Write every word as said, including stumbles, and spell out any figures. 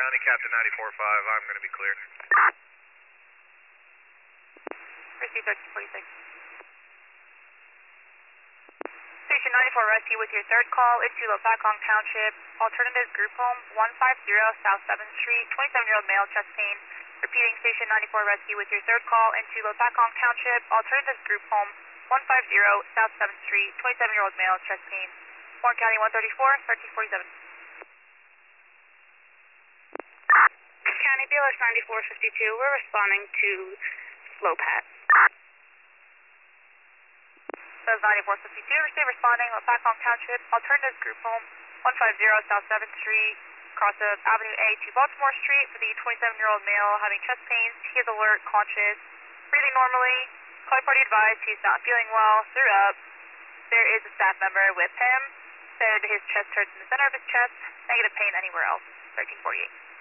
County, Captain ninety-four five, I'm going to be clear. Receive thirteen forty-six. Station ninety-four Rescue with your third call into Lopakong Township, alternative group home, one five zero South seventh Street, twenty-seven-year-old male, chest pain. Repeating, Station ninety-four Rescue with your third call into Lopakong Township, alternative group home, one five zero South seventh Street, twenty-seven-year-old male, chest pain. Warren County one thirty-four, thirteen forty-seven. County B L S ninety-four fifty-two, we're responding to Lopat. That was ninety-four fifty-two, receive responding, Lopakong Township, alternative group home, one five zero South seventh Street, cross of Avenue A to Baltimore Street for the twenty-seven-year-old male having chest pains. He is alert, conscious, breathing normally. Call party advised he's not feeling well, threw up. There is a staff member with him. Said his chest hurts in the center of his chest. Negative pain anywhere else. thirteen forty-eight.